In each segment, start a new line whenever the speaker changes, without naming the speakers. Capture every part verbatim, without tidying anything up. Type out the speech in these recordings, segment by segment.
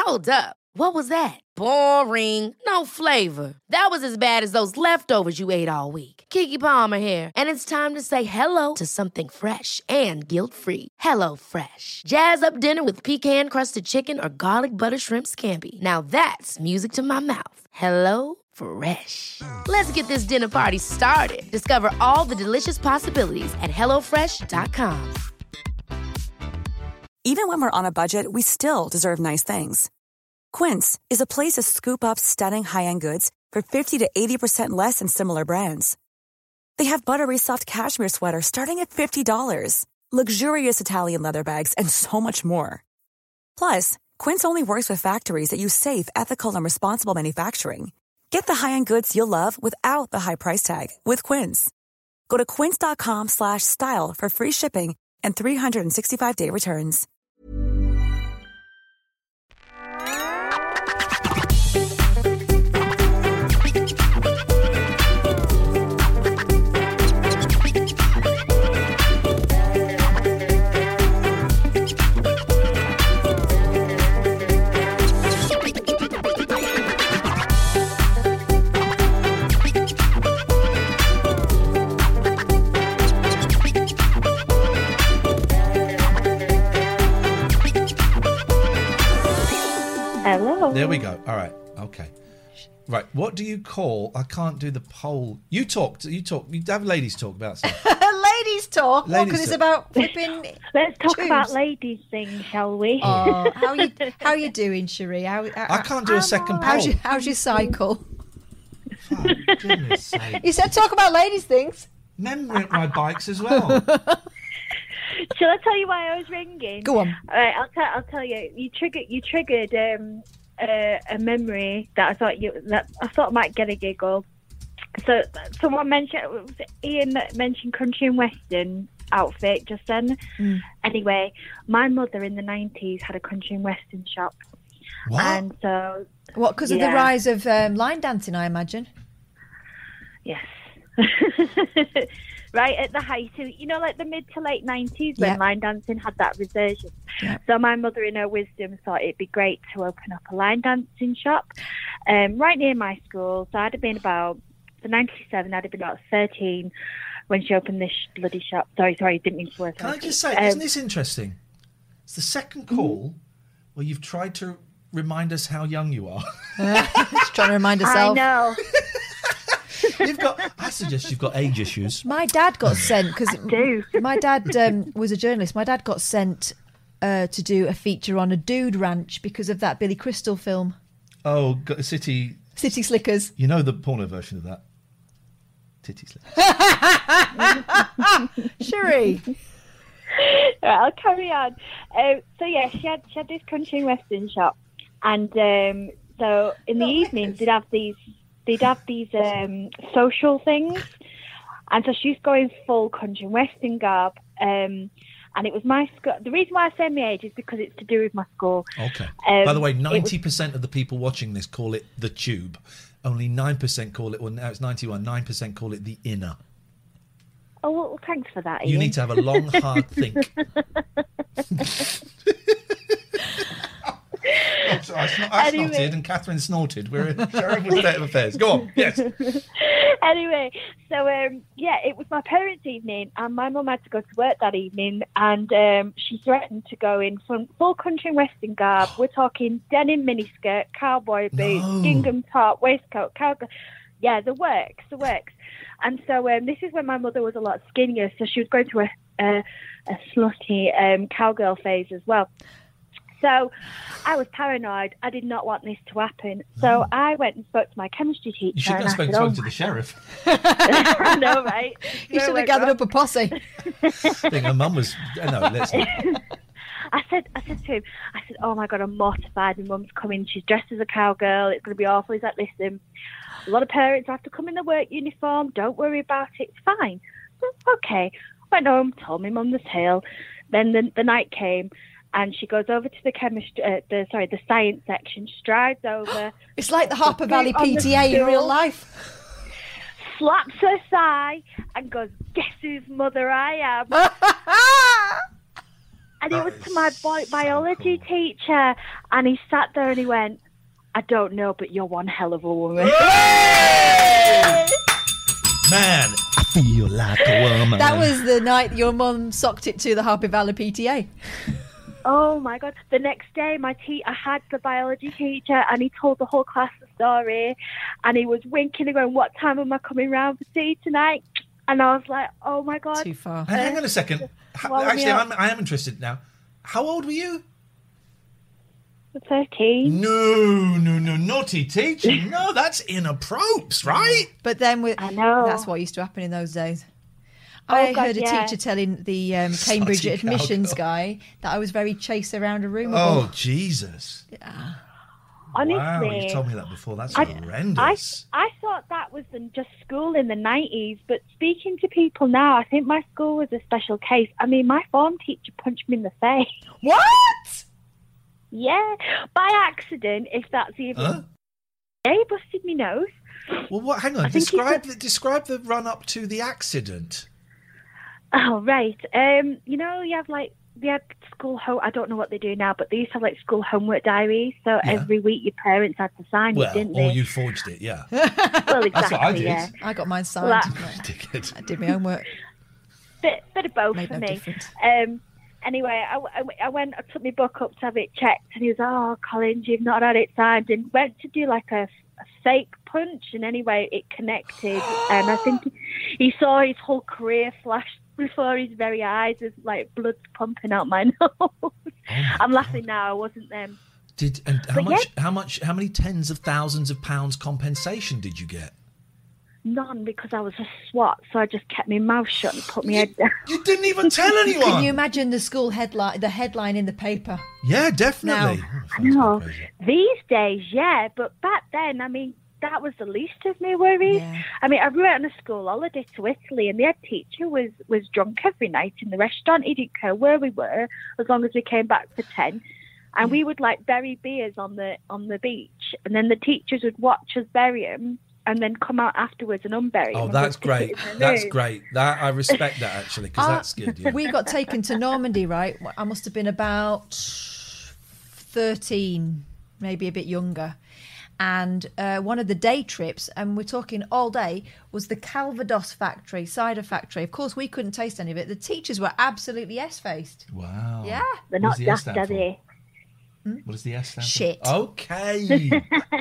Hold up. What was that? Boring. No flavor. That was as bad as those leftovers you ate all week. Keke Palmer here, and it's time to say hello to something fresh and guilt-free. Hello Fresh. Jazz up dinner with pecan-crusted chicken or garlic butter shrimp scampi. Now that's music to my mouth. Hello Fresh. Let's get this dinner party started. Discover all the delicious possibilities at hello fresh dot com.
Even when we're on a budget, we still deserve nice things. Quince is a place to scoop up stunning high-end goods for fifty to eighty percent less than similar brands. They have buttery soft cashmere sweaters starting at fifty dollars, luxurious Italian leather bags, and so much more. Plus, Quince only works with factories that use safe, ethical, and responsible manufacturing. Get the high-end goods you'll love without the high price tag with Quince. Go to quince.com slash style for free shipping and three sixty-five day returns.
Hello.
There we go. All right. Okay. Right. What do you call? I can't do the poll. You talked. You talk. You have ladies talk about something.
Ladies talk.
Ladies
Because it's
talk.
about flipping.
Let's talk
tubes.
about ladies things, shall we?
Oh, how you how you doing, Cherie? How, how,
I can't do a second poll.
How's your, how's your cycle?
For goodness sake.
You said talk about ladies things.
Men rent my bikes as well.
Shall I tell you why I was ringing?
Go on.
All right, I'll tell. I'll tell you. You triggered. You triggered um, uh, a memory that I thought you that I thought might get a giggle. So someone mentioned was it Ian that mentioned country and western outfit just then.
Mm.
Anyway, my mother in the nineties had a country and western shop,
What?
and so
What? Because of
Yeah.
the rise of um, line dancing, I imagine.
yes. Right at the height of, you know, like the mid to late nineties when
Yeah.
line dancing had that resurgence.
Yeah.
So my mother, in her wisdom, thought it'd be great to open up a line dancing shop um, right near my school. So I'd have been about, for ninety-seven, I'd have been about thirteen when she opened this bloody shop. Sorry, sorry, didn't mean to swear.
Can I just say,
Um,
isn't this interesting? It's the second call where you've tried to remind us how young you are.
Just trying to remind
I
herself.
know.
You've got. I suggest you've got age issues.
My dad got sent because
do.
my dad um, was a journalist. My dad got sent uh, to do a feature on a dude ranch because of that Billy Crystal film,
Oh, got- City.
City Slickers.
You know the porno version of that. Titty slip.
Cherie.
Right, I'll carry on. Um, so yeah, she had she had this country and western shop, and um, so in the evenings they'd have these they'd have these um, social things, and so she's going full country and western garb. Um, and it was my school. The reason why I say my age is because it's to do with my school.
Okay.
Um,
By the way,
it was-
ninety percent of the people watching this call it the tube. Only nine percent call it, well, now it's ninety-one, nine percent call it the inner.
Oh, well, thanks for that, Ian.
You need to have a long, hard think. Oh, sorry, I, snort, I
Anyway.
snorted and Catherine snorted. We're in a terrible state of affairs. Go on, yes.
Anyway, so um, yeah, it was my parents' evening, and my mum had to go to work that evening, and um, she threatened to go in full, full country and western garb. We're talking denim miniskirt, cowboy boots,
No.
gingham top, waistcoat, cowgirl. Yeah, the works, the works. And so um, this is when my mother was a lot skinnier, so she was going through a, a, a slutty um, cowgirl phase as well. So I was paranoid. I did not want this to happen. So I went and spoke to my chemistry teacher.
You shouldn't
and
have
I
spoken
said,
spoken
"Oh
to the sheriff.
I know, right?
You
Where
should have
went
gathered
wrong?
up a posse.
I think her mum was. No, let's not.
I said, I said to him, I said, oh my God, I'm mortified. My mum's coming. She's dressed as a cowgirl. It's going to be awful. He's like, listen, a lot of parents have to come in their work uniform. Don't worry about it. It's fine. So, okay. Went home, told my mum the tale. Then the, the night came, and she goes over to the chemistry, uh, the sorry, the science section. Strides over,
It's like the Harper Valley
on the
P T A in
stool.
real life.
slaps her thigh, and goes, guess whose mother I am? And
That
it was
is
to my boy,
so
biology
cool.
teacher. And he sat there and he went, I don't know, but you're one hell of a woman.
Man, I feel like a woman.
That was the night your mum socked it to the Harpy Valley P T A.
Oh my God. The next day, my te- I had the biology teacher and he told the whole class the story. And he was winking and going, what time am I coming round for tea tonight? And I was like, oh my God.
Too far.
And hang on a second. H-
Swallow me
Actually,
up.
I'm, I am interested now. How old were you?
thirteen.
No, no, no, naughty teacher. No, that's inappropriate, right?
But then with,
I know.
that's what used to happen in those days.
Oh,
I
God,
heard a
yeah.
teacher telling the um, Cambridge
Slutty
admissions
cowgirl.
guy that I was very chase around a room.
Oh, Jesus.
Honestly.
Wow, you've told me that before. That's
I,
horrendous.
I, I thought that was in just school in the nineties, but speaking to people now, I think my school was a special case. I mean, my form teacher punched me in the face.
What?
Yeah, by accident, if that's even...
Huh?
Yeah, he busted me nose.
Well, what? Hang on.
I think he
Describe
said-
the, describe the run up to the accident.
Oh, right. Um, you know, you have like... They had school home. I don't know what they do now, but they used to have like school homework diaries. So
Yeah.
every week your parents had to sign
Well,
it, didn't
or
they?
you forged it, yeah.
Well, exactly.
That's what I did.
Yeah.
I got mine signed.
Well,
Dickhead.
I did my homework.
Bit, bit of both
Made
for
no
me.
difference.
Um, anyway, I, I, I went, I took my book up to have it checked, and he was, oh, Collins, you've not had it signed, and went to do like a, a fake punch, and anyway, it connected, and I think he saw his whole career flash before his very eyes as like blood's pumping out my nose. I'm laughing now. I wasn't them.
Did and how
But
much? How much? How many tens of thousands of pounds compensation did you get?
None, because I was a swat, so I just kept my mouth shut and put my head down.
You didn't even tell anyone.
Can you imagine the school headline, the headline in the paper?
Yeah, definitely.
Now-
Oh,
I
that's
know.
crazy.
These days, yeah, but back then, I mean, that was the least of my worries.
Yeah.
I mean, I went on a school holiday to Italy, and the head teacher was, was drunk every night in the restaurant. He didn't care where we were, as long as we came back for ten. And we would like bury beers on the on the beach, and then the teachers would watch us bury them, and then come out afterwards and unbury them.
Oh,
and
that's
we'd stick
great.
it in the
That's
room.
great. That I respect that actually because
Uh,
that's good. Yeah.
We got taken to Normandy, right? I must have been about thirteen, maybe a bit younger. And uh, one of the day trips, and we're talking all day, was the Calvados factory, cider factory. Of course, we couldn't taste any of it. The teachers were absolutely S-faced.
Wow.
Yeah.
They're
What
not
does the S
daft,
stand
are
for?
they?
What does the S stand
Shit.
for? Okay.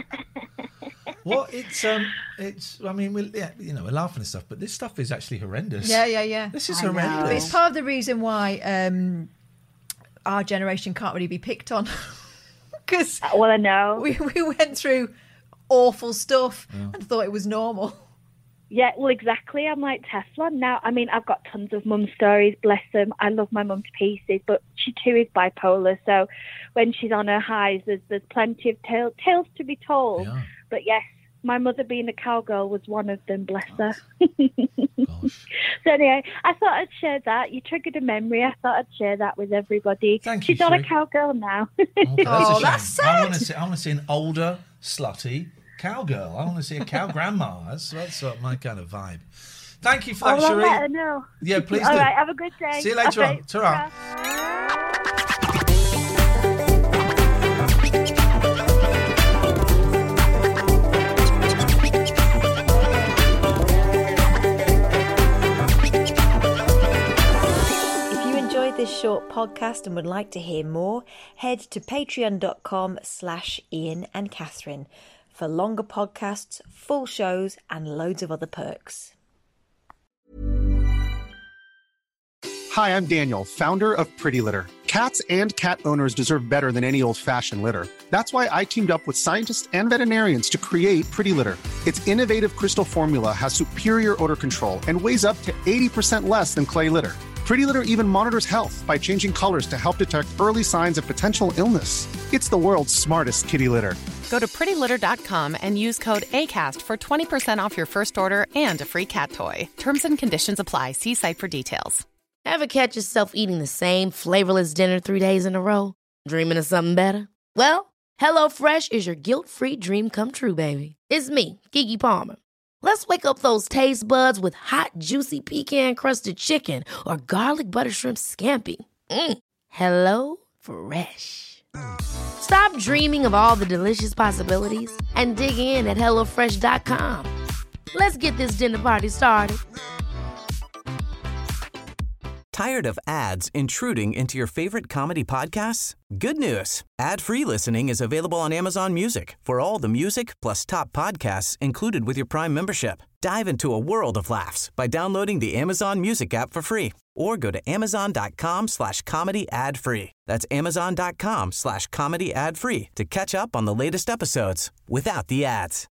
Well, it's um, it's. I mean, we yeah, you know, we're laughing and stuff, but this stuff is actually horrendous.
Yeah, yeah, yeah.
This is
I know.
But
horrendous.
it's part of the reason why um, our generation can't really be picked on. Because
Well, I know.
we, we went through awful stuff and thought it was normal.
Yeah, well, exactly. I'm like Teflon now. I mean, I've got tons of mum stories, bless them. I love my mum to pieces, but she too is bipolar. So when she's on her highs, there's, there's plenty of tale, tales to be told.
Yeah.
But yes, my mother being a cowgirl was one of them, bless her.
Gosh.
So anyway, I thought I'd share that. You triggered a memory. I thought I'd share that with everybody.
Thank you,
She's not a
Sheree.
cowgirl now.
Okay, that's
Oh,
a
that's
shame. I want to
sad.
see. I want to see an older, slutty cowgirl. I want to see a cow grandma. That's that's sort of my kind of vibe. Thank you for that,
I'll let her
Sheree.
know.
Yeah, please
All
do.
right, have a good day.
See you later
All
on.
right,
Ta-ra.
ta-ra.
If you enjoyed this short podcast and would like to hear more, head to patreon.com slash Ian and Catherine for longer podcasts, full shows, and loads of other perks.
Hi, I'm Daniel, founder of Pretty Litter. Cats and cat owners deserve better than any old-fashioned litter. That's why I teamed up with scientists and veterinarians to create Pretty Litter. Its innovative crystal formula has superior odor control and weighs up to eighty percent less than clay litter. Pretty Litter even monitors health by changing colors to help detect early signs of potential illness. It's the world's smartest kitty litter.
Go to pretty litter dot com and use code ACAST for twenty percent off your first order and a free cat toy. Terms and conditions apply. See site for details.
Ever catch yourself eating the same flavorless dinner three days in a row? Dreaming of something better? Well, HelloFresh is your guilt-free dream come true, baby. It's me, Keke Palmer. Let's wake up those taste buds with hot, juicy pecan-crusted chicken or garlic butter shrimp scampi. Mm. Hello Fresh. Stop dreaming of all the delicious possibilities and dig in at hello fresh dot com. Let's get this dinner party started.
Tired of ads intruding into your favorite comedy podcasts? Good news. Ad-free listening is available on Amazon Music for all the music plus top podcasts included with your Prime membership. Dive into a world of laughs by downloading the Amazon Music app for free or go to amazon.com slash comedy ad free. That's amazon.com slash comedy ad free to catch up on the latest episodes without the ads.